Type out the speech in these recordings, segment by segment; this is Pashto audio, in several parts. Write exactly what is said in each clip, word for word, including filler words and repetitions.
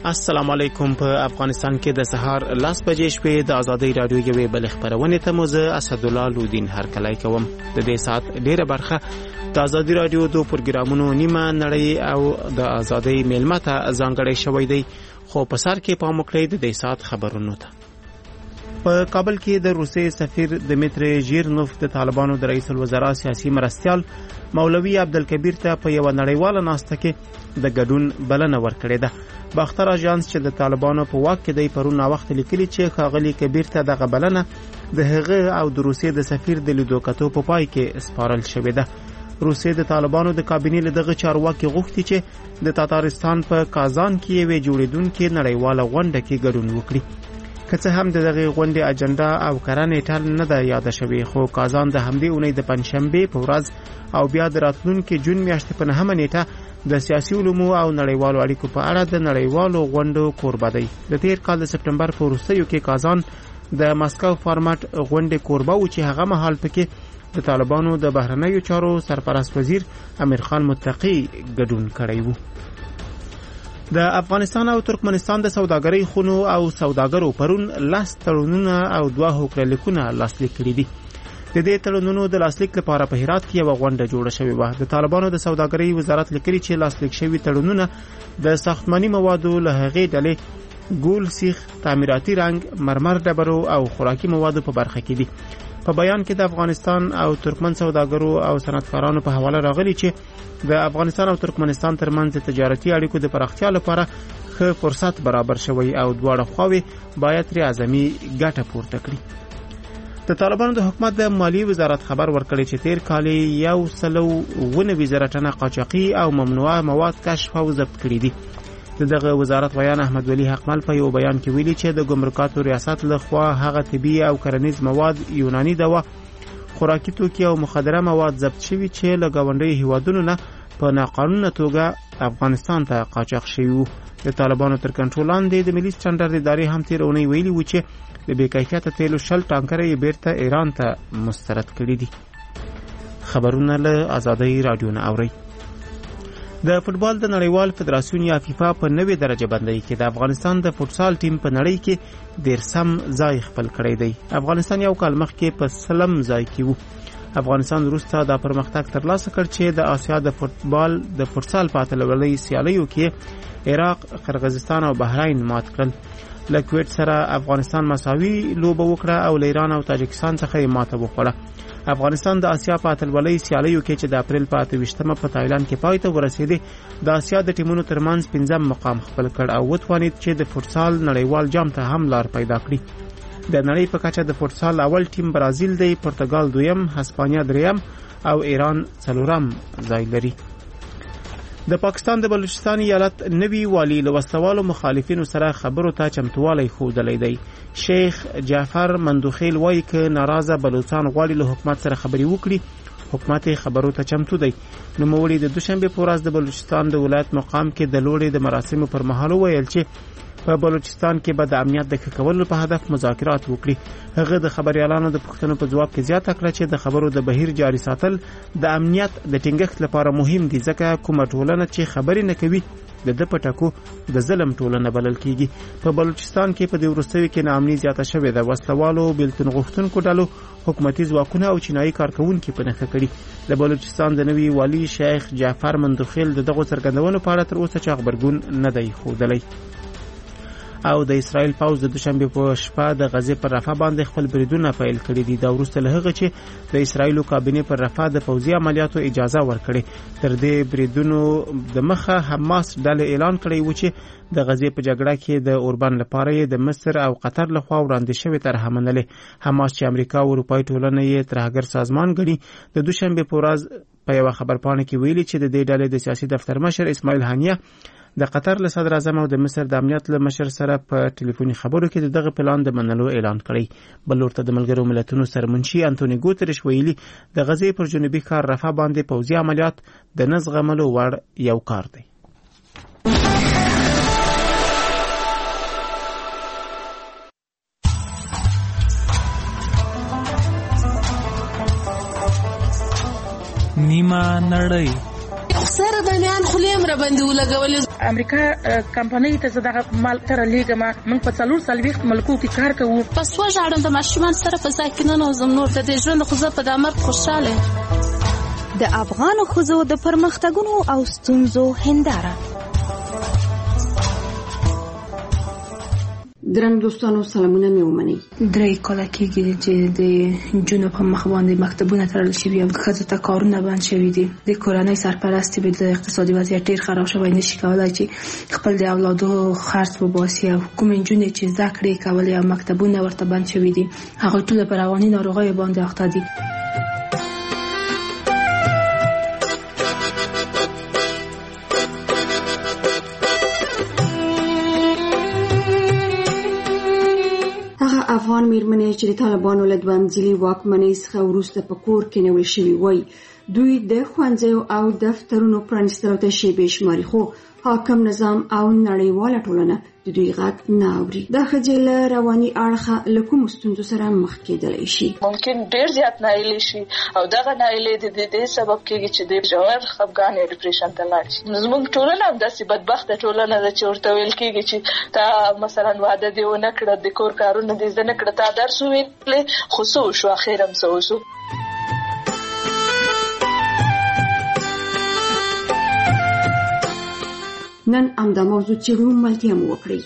السلام علیکم. په افغانستان کې د سهار لاس بجې شوې د ازادۍ رادیو یوې بل خبرونه ته موزه اسدالله لودین هرکلی کوم. د دې سات ډیره برخه د ازادۍ رادیو دو پروګرامونو نیمه نړۍ او د ازادۍ میلمه ته ځانګړی شوی دی، خو په سر کې پام وکړئ د دې سات خبرونو ته. په کابل کې د روسي سفیر دمیتری ژیرنوف د طالبانو د رئیس الوزرا سیاسي مرستیال مولوي عبدالکبیر ته په یو نړیواله ناسته کې د ګډون بلنه ورکړې ده. باختر اژانس چې د طالبانو په واک کې دی پرون وخت لیکلي چې ښاغلي کبیر ته دغه بلنه د هغه او د روسي د سفیر د لیدو کتو په پای کې سپارل شوې ده. روسي د طالبانو د کابینې له دغه چارواکي غوښتي چې د تاتارستان په کازان کې یوې جوړېدونکې نړیواله غونډه کې ګډون وکړي. که څه هم د دغه غونډې اجنډا او کرانې ټال نه ده یاده شوې، خو کازان د همدې اونۍ د پنځشنبې په ورځ او بیا د راتلونکي جون میاشتې په نهمه نیټه د سیاسي علومو او نړیوالو اړیکو په اړه د نړیوالو غونډو کوربه دی. د تیر کال د سپټمبر په وروستیو کې کازان د ماسکو فارمټ غونډې کوربه و چې هغه مهال پکې د طالبانو د بهرنیو چارو سرپرست وزیر امیر خان متقی ګډون کړی و. د افغانستان او ترکمنستان د سوداګرۍ خونو او سوداګرو پرون لاس تړونونه او دوه هوکړلیکونه لاسلیک کړي دي. د دې تړونونو د لاسلیک لپاره په هرات کې یو غونډه جوړه شوې و. د طالبانو د سوداګرۍ وزارت لیکلي چې لاسلیک شوي تړونونه د ساختماني موادو له هغې ډلې ګول سیخ، تعمیراتي رنګ، مرمر ډبرو او خوراکي موادو په برخه کې دي. په بیان کې د افغانستان او ترکمن سوداګرو او صنعتکارانو په حواله راغلي چې د افغانستان او ترکمنستان ترمنځ د تجارتي اړیکو د پراختیا لپاره ښه فرصت برابر شوی او دواړه خواوې باید ترې اعظمي ګټه پورته کړي. د طالبانو د حکومت د مالی وزارت خبر ورکړی چې تیر کال یو سلو اووه نوي زره ټنه قاچاقي او ممنوعه مواد کشف او ضبط کړي دي. د دغه وزارت ویان احمد ولی حقمل په یو بیان کې ویلي چې د ګمرکاتو ریاست لخوا هغه طبي او کرنیز مواد، یوناني دوا، خوراکي توکي او مخدره مواد ضبط شوي چې له ګاونډیو هیوادونو نه په ناقانونه توګه افغانستان ته قاچاق شوي وو. د طالبانو تر کنټرول لاندې د ملي سټنډرډ ادارې هم تیر اونۍ ویلي و چې د بې کیفیته تیلو شل ټانکره یې بیرته ایران ته مسترد کړي دي. خبرونه له ازادۍ رادیو نه اورئ. د فوټبال د نړیوال فدراسیون یا فیفا په نوې درجه بندۍ کې د افغانستان د فوټسال ټیم په نړۍ کې دیرسم ځای خپل کړی دی. افغانستان یو کال مخکې په سلم ځای کې و. افغانستان وروسته دا پرمختګ ترلاسه کړ چې د آسیا د فوټبال د فوټسال په اتلولۍ سیالیو کې عراق، قرغیزستان او بحرین مات کړل. له کویت سره افغانستان مساوي لوبه وکړه او له ایران او تاجکستان څخه یې ماته وخوړه. افغانستان د آسیا په اتلولۍ سیالیو کې چې د اپریل په اته ویشتمه په تایلند کې پای ته ورسېدې د آسیا د ټیمونو ترمنځ پنځم مقام خپل کړ او وتوانید چې د فوټسال نړیوال جام ته هم لار پیدا کړي. د نړۍ په کچه د فوټسال اول ټیم برازیل دی، پرتګال دویم، هسپانیا دریم او ایران څلورم ځای لري. د پاکستان د بلوچستان ایالت نوي والی له وسلوالو مخالفینو سره خبرو ته چمتوالی ښودلی دی. شیخ جعفر مندوخیل وایي که ناراضه بلوچستان غواړي له حکومت سره خبرې وکړي، حکومت یې خبرو ته چمتو دی. نوموړي د دوشنبې په ورځ د بلوچستان د ولایت مقام کې د لوړې د مراسمو پر مهال وویل چې په بلوچستان کې به د امنیت د ښه کولو په هدف مذاکرات وکړي. هغه د خبريالانو د پوښتنو په ځواب کې زیاته کړه چې د خبرو د بهیر جاري ساتل د امنیت د ټینګښت لپاره مهم دي، ځکه کومه ټولنه چې خبرې نه کوي د د پټکو د ظلم ټولنه بلل کیږي. په بلوچستان کې په دې وروستیو کې ناامني زیاته شوې ده. وسلوالو، بیلتون غوښتونکو ډلو، حکومتي ځواکونه او چینایي کارکونکي په نښه کړي. د بلوچستان د نوي والي شیخ جعفر مندوخیل د دغو څرګندونو په اړه تر اوسه چا خبرګون نه دی ښودلی. او د اسرائیل پوځ د دوشنبه په شپه د غزې پر رفح باندې خپل بریدونه پیل کړي دي. دا وروسته له هغه چې د اسرائیلو کابینې پر رفح د پوځي عملیاتو اجازه ورکړي. تر دې بریدونو د مخه حماس ډلې اعلان کړی و چې د غزې په جګړه کې د اوربان لپاره د مصر او قطر لخوا وړاندې شوې طرحه منلې. حماس چې امریکا او اروپایي ټولنه یې ترهګر سازمان ګڼي د دوشنبه په ورځ په یوه خبرپاڼه کې ویلي چې د دې ډلې د سیاسي دفتر مشر اسماعیل هانیه د قطر له صدر اعظم او د مصر د امنیت له مشر سره په ټلیفوني خبرو کې دغه پلان د منلو اعلان کړی. بل ورته د ملګرو ملتونو سرمنشي انټونی ګوتریش ویلي د غزې پر جنوبي ښار رفح باندې پوځي عملیات د نه زغملو وړ یو کار دی. نیمه نړۍ سره باندې خلیم را باندې ولګولې. امریکا کمپنۍ ته زداغه مال تر لیګما موږ په څلور سلويخت ملکو کې کار کوو. پس وژاړم د ماشومان سره په ځای کې نه نوزم نور د دې ژوند خو زه په دامر خوشاله. د افغان ښځو د پرمختګونو او ستونزو هنداره. درنو دوستانو سلامونه مې ومنئ. درې کاله کېږي چې د نجونو په مخ باندې مکتبونه تړل شوي او ښځو ته کارونه بند شوي دي. د کورنۍ سرپرستې به د اقتصادي وضعیت ډېر خراب شوی، نشي کولی چې خپل د اولادو خرڅ وباسي او کومې نجونې چې زده کړې کولې او مکتبونه ورته بند شوي دي هغوی ټول په رواني ناروغیو باندې اخته دي. افغان میرمنې چې د طالبانو له دویم ځلي واکمنۍ څخه وروسته په کور کې نیول شوي وای، دوی د ښوونځیو او دفترونو پرانیستلو ته شیبې شماري، خو حاکم نظام او نړیواله ټولنه د دوی غږ نه اوري. دا ښځې له رواني اړخه له کومو ستونزو سره مخ کېدلی شي؟ ممکن ډېر زیات ناهیلي شي او دغه ناهیلي د دې سبب کېږي چې د ژور خفګان یا ډیپریشن ته لاړ شي. زموږ ټولنه همداسې بدبخته ټولنه ده چې ورته ویل کېږي چې تا مثلا واده دې ونه کړه، د کور کارونه دې زده نه کړه، تا درس وویلې خو څه وشو، اخر هم څه وشو. نن همدا موضوع څېړو، ملتیا مو وکړئ.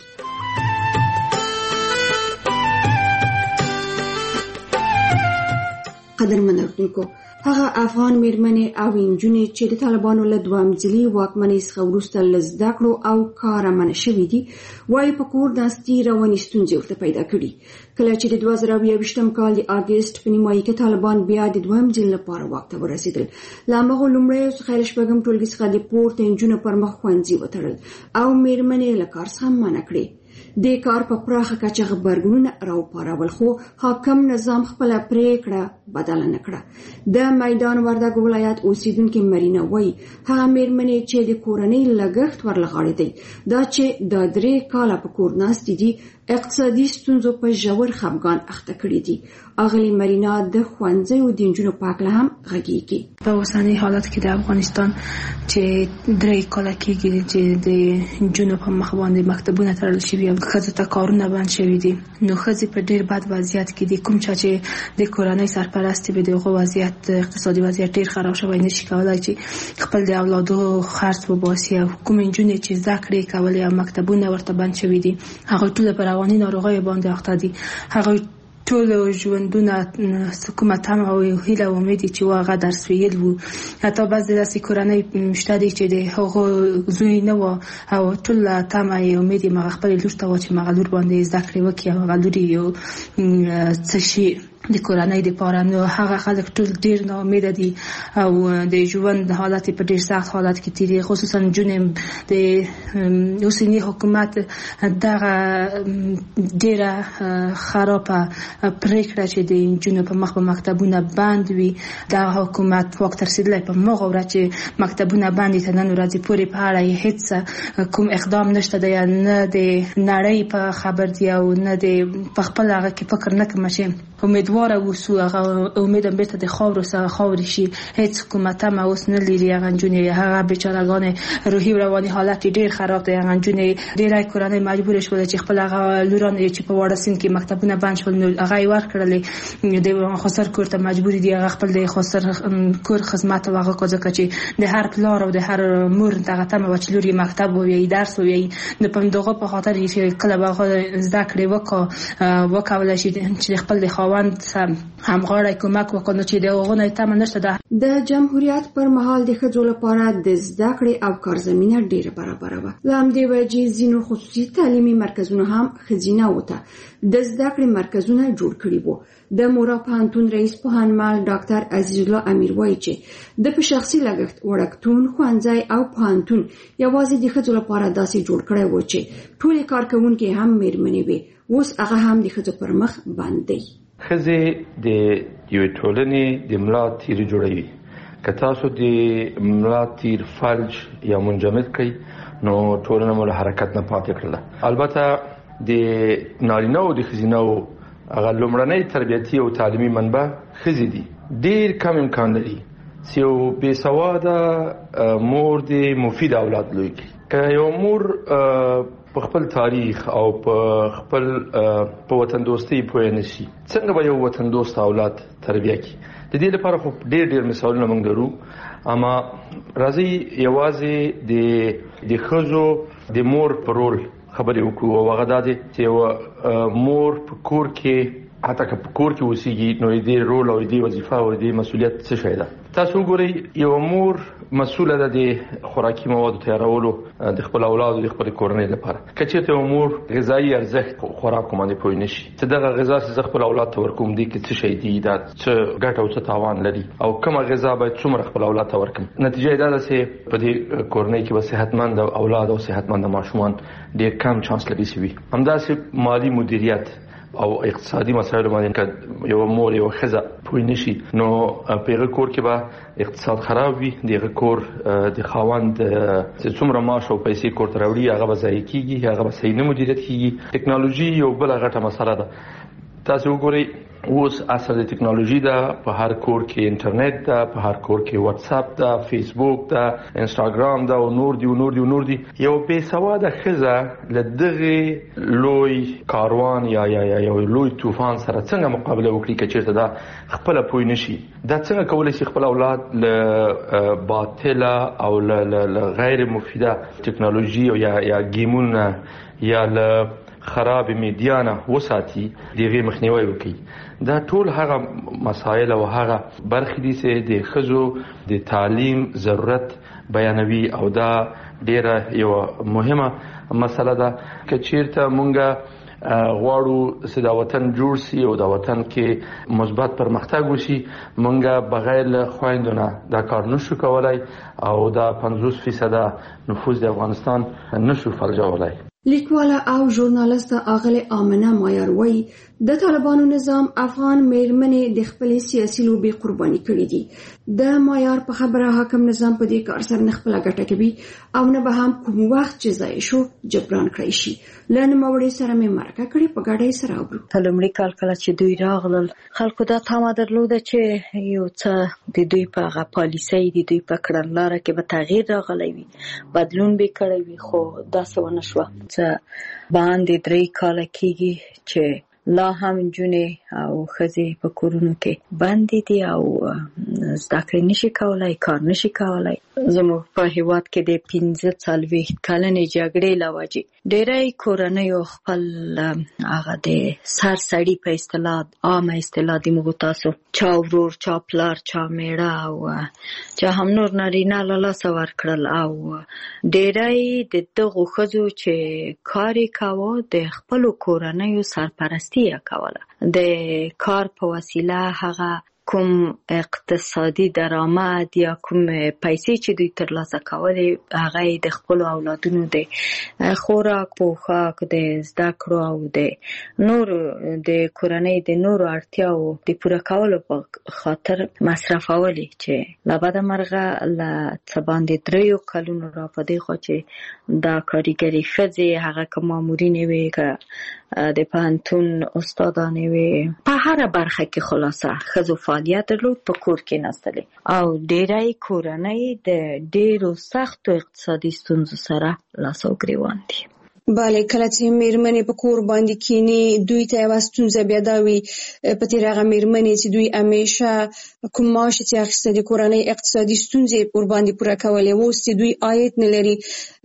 قدرمن اورېدونکو، هغه افغان میرمنې او نجونې چې د طالبانو له دویم ځلي واکمنۍ څخه وروسته له زده کړو او کاره منع شوي دي، وایي په کور ناستي رواني ستونزې ورته پیدا کړي. کله چې د دوه زره اووه ویشتم کال د اګست په نیمایي کې طالبان بیا د دویم ځل لپاره واک ته ورسېدل، له هماغو لومړیو څخه له شپږم ټولګي څخه د پورته نجونو پر مخ ښوونځي وتړل او میرمنې له کار څخه منع کړې. د کار په پراخه کچه غبرګونونه راوپارول، خو حاکم نظام خپله پرېکړه بدله نه کړه. د میدان وردګ ولایت اوسیدونکې مرینا وایي هغه میرمنې چې د کورنۍ لګښت ورلغاړې دی، دا چې د درې کاله په کور ناستې دي اقتصادي ستونزو په ژور خفګان اخته کړي دي. اغلی مرینا د ښوونځیو د نجونو په هکله هم غږیږي. په اوسني حالت کې د افغانستان چې درې کاله کېږي چې د نجونو په مخ باندې مکتبونه تړل شوي او ښځو ته کارونه بند شوي دي، نو ښځې په ډېر بد وضعیت کې دي. کوم چا چې د کورنۍ سرپرستې به د هغو وضعیت اقتصادي وضعیت ډېر خراب شوی، نشي کولی چې خپل د اولادو خرڅ وباسي او کومې نجونې چې زده کړې کولې او مکتبونه ورته بند شوي دي هغوی ټول په رواني ناروغیو باندې اخته دي. هغوی ټول ژوندونه کومه تمه او هیله او امید چې هغه درس ویل وو، حتی بعضې داسې کورنۍ شته دي چې د هغو زوی نه و او ټول تمه یې امید یې هغه خپلې لور ته وه چې هغه لور باندې زده کړې وکړي او هغه لور یې څه شي د کورنۍ دپاره. نو هغه خلک ټول ډېر ناامیده دي او د ژوند حالت په ډېر سخت حالت کې تېري، خصوصا نجونې د اوسني حکومت دغه ډېره خرابه پرېکړه چې د نجونو په مخ به مکتبونه بند وي، دغه حکومت واک ته رسېدلی په هماغه ورځ چې مکتبونه بند دي تر نن ورځې پورې په اړه یې هېڅ کوم اقدام نشته دی، نه د نړۍ په خبر دي او نه د په خپل هغه کې فکر نه کومه چې امیدواره اوسو هغه امید هم بیرته د خاورو سره خاورې شي. هېڅ حکومت هم اوس نه لري. هغه نجونې هغه بیچارهګانې روحي و رواني حالت ډېر خراب دی. هغه نجونې ډېری کورنۍ مجبورې شولې چې خپل هغه لوران چې په واړه سیند کې مکتبونه بند شول نو هغه یې ورکړلې، د خسر کور ته مجبورې دي هغه خپل د خسر کور خدمت او هغه ځکه چې د هر پلار او د هر مور دغه تمه وه چې لور یې مکتب وویایي، درس وویایي. نو په همدغه په خاطر چې کله به هغه زده کړې وکولی شي چې خپل د خاوند همغاړی کومک وکړو چې د هغو نه تمه نشته ده. د جمهوریت پر مهال د ښځو لپاره د زده کړې او کار زمینه ډېره برابره وه. له همدې وجې ځینو خصوصي تعلیمي مرکزونو هم ښځینه ته د زده کړې مرکزونه جوړ کړي وو. د مورا پوهنتون رئیس پوهنمل ډاکټر عزیز الله امیر وایي چې د په شخصي لګښت وړکتون، ښوونځی او پوهنتون یوازې د ښځو لپاره داسې جوړ کړی و چې ټولې کارکوونکې هم میرمنې وې. اوس هغه هم د ښځو پر مخ بند دی. ښځې د یوې ټولنې د ملا تیر جوړوي. که تاسو د ملا تیر فلج یا منجمد کړئ نو ټولنه مو له حرکت نه پاتې کړله. البته د نارینه او د ښځینه هغه لومړنۍ تربیتي او تعلیمي منبع ښځې دي. ډېر کم امکان لري چې یو بې سواده مور دې مفید اولاد لوی کړي. که یو مور په خپل تاریخ او په خپل په وطن دوستۍ پوه نشي، څنګه به یو وطن دوست اولاد تربیه کړي؟ د دې لپاره خو ډېر ډېر مثالونه موږ لرو، اما راځي یوازې د د ښځو د مور په رول خبرې وکړو. او هغه دا دی چې یوه مور په کور کې، حتی که په کور کې اوسېږي، نو د دې رول او د دې وظیفه او د دې مسؤلیت څه شی ده؟ تاسو وګورئ، یوه مور مسؤله ده د خوراکي موادو تیارولو د خپل اولادو د خپل کورنۍ لپاره. که چېرته یوه مور غذایي ارزښت خوراکو باندې پوه نشي چې دغه غذا چې زه خپل اولاد ته ورکوم دې کې څه شی دي، دا څه ګټه او څه تاوان لري، او کومه غذا باید څومره خپل اولاد ته ورکړم، نتیجه یې دا ده چې په دې کورنۍ کې به صحتمند اولاد او صحتمند ماشومان ډېر کم چانس لري چې وي. همداسې مالي مدیریت او اقتصادي مسایل باندې که یو مور یو ښځه پوه نشي، نو په هغه کور کې به اقتصاد خراب وي، د هغه کور د خاوند چې څومره معاش او پیسې کور ته راوړي هغه به ضایع کېږي، هغه به صحیح نه مدیریت کېږي. ټکنالوژي یو بله غټه مسله ده. تاسو وګورئ، اوس اصل د ټکنالوژي ده، په هر کور کې انټرنیټ ده، په هر کور کې واتس اپ ده، فیسبوک ده، انستاګرام ده، او نور دی او نور دی او نور دی. یو بې سواده ښځه له دغه لوی کاروان یا یا یا یو لوی طوفان سره څنګه مقابله وکړي که چېرته دا خپله پوه نشي؟ دا څنګه کولی شي خپل اولاد له باطله او له غیر مفیده ټکنالوژي او یا یا ګیمونه یا له خراب میډیا نه وساتي، د هغې مخنیوی وکړي؟ دا ټول هغه مسایل او هغه برخې دي چې د ښځو د تعلیم ضرورت بیانوي، او دا ډیره یو مهمه مسله ده. که چیرته مونږ غواړو چې دا وطن جوړ سي او دا وطن کې مثبت پرمختګ وشي، مونږ بغیر له خویندو نه دا کار نشو کولای، او دا پنځوس فیصده نفوذ د افغانستان نشو فلجولای. لیکواله او ژورنالیسته آغلې آمنه مایار وایي د طالبانو نظام افغان میرمنې د خپلې سیاسي لوبې قرباني کړې دي. د مایار په خبره حاکم نظام په دې کار سره نه خپله ګټه کوي او نه به هم کوم وخت چې ضایع شو جبران کړی شي. له نوموړي سره مې مرکه کړې، په ګډه یې سره اورو. په لومړي کال کله چې دوی راغلل، خلکو دا تمه درلوده چې یو څه د دوی په هغه پالیسۍ د دوی په کړنلاره کې به تغییر راغلی وي، بدلون به کړی وي، خو داسې ونه شوه. څه باندې درې کاله کېږي چې لا هم نجونې او ښځې په کورونو کې بندې دي او زده کړې نشي کولای، کار نشي کولای. زموږ په هېواد کې د پنځه څلوېښت کلنې جګړې له وجې ډېری کورنیو خپل هغه د سر سړي په اصطلاح، عامه اصطلاح د موږ تاسو چا ورور، چا پلار، چا میړه او چا هم نور نارینه له لاسه ورکړل، او ډېری د دغو ښځو چې کار یې کاوه د خپلو کورنیو سرپرستي یې کوله. د کار په وسیله هغه کوم اقتصادي درآمد یا کوم پیسې چې دوی ترلاسه کولې هغه د خپلو اولادونو د خوراک، پوښاک، د زده کړو او د نورو د کورنۍ د نورو اړتیاو د پوره کولو په خاطر مصرفولې، چې له بده مرغه له څه باندې دریو کلونو را په دې خوا چې دا کارګرې ښځې هغه که مامورینې وې، که د پوهنتون استادانې وې، په هره برخه کې خلاصه ښځو فعالیت درلود، په کور کې نستلې، او ډېری کورنۍ د ډېرو سختو اقتصادي ستونزو سره لاس او ګرېوان دي. بله، کله چې میرمنې په کور باندې کینی دوی ته یوه ستونزه بیا دا وي په تېر هغه میرمنې چې دوی همیشه کوم معاش چې اخیسته د کورنۍ اقتصادي ستونزې ورباندې پوره کولې، اوس چې دوی عاید نه لري،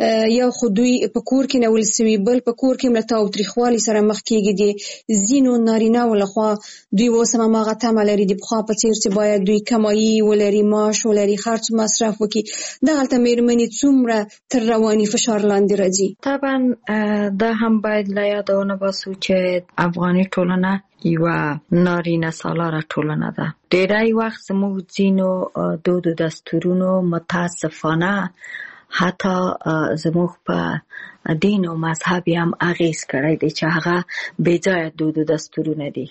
یو خو دوی په کور کې نیول سوي، بل په کور کې له تاوتریخوالي سره مخ کېږي. د ځینو نارینه‌و لخوا دوی اوس هم هماغه تمه لري د پخوا په څېر چې باید دوی کمایي ولري، معاش ولري، خرڅ مصرف وکړي. دغلته میرمنې څومره تر رواني فشار لاندې راځي. طبعا دا هم باید له یاده ونه باسو چې افغاني ټولنه یوه نارینه سالاره ټولنه ده. ډېری وخت زموږ ځینو دود و دستورونو متاسفانه حتی زموږ په دین او مذهب هم اغیز کړی دی چې هغه بې ځایه دود و دستورونه دي.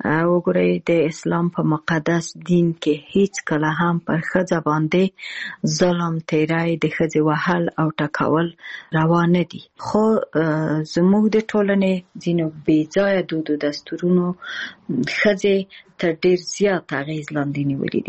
وګورئ د اسلام په مقدس دین کې هیڅ کله هم پر ښځه باندې ظلم، تیری، د ښځې وهل او ټکول روا نه دي، خو زموږ د ټولنې ځینو بې ځایه دود و دستورونو ښځې تر ډېر زیات اغیز لاندې نیولي دي.